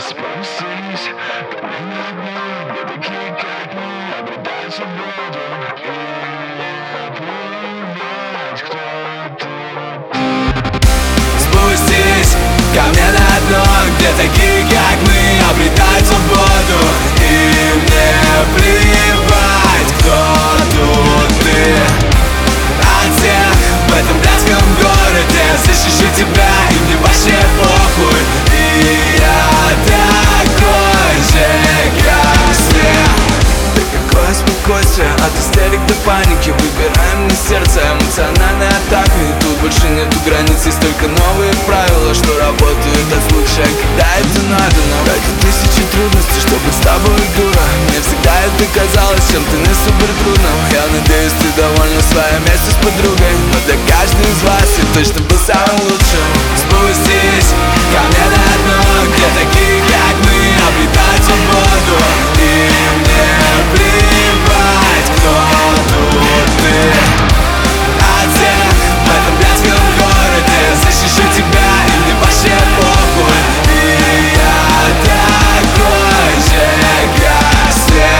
Спустись, где такие, как мы, обретают свободу и плевать, кто ты. Спустись ко мне на дно, где такие, как мы, обретают свободу, и мне плевать, кто тут ты. От всех в этом блядском городе защищу тебя, и мне вообще похуй. И я такой же, как все. Да какое спокойствие, от истерик до паники. Выбираем на сердце эмоциональной атакой. Тут больше нету границ, есть только новые правила, что работают от случая, когда это надо. Но ради тысячи трудностей, чтобы с тобой дура, мне всегда это казалось чем-то не супер трудным. Я надеюсь, ты довольна своим месте с подругой, но для каждой из вас я точно был самым лучшим. Спустись ко мне на дно, где такие, как мы, обретают свободу, и мне плевать, кто тут ты. От всех в этом блядском городе защищу тебя, и мне вообще похуй. И я такой же, как все.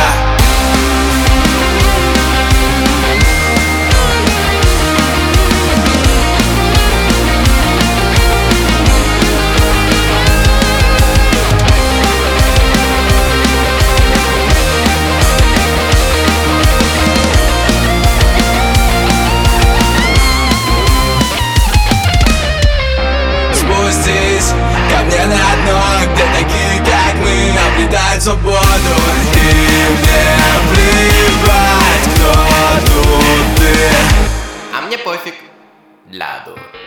Спустись ко мне на дно, где такие, как мы, обретают свободу, и мне плевать, кто тут ты. А мне пофиг. Ляду.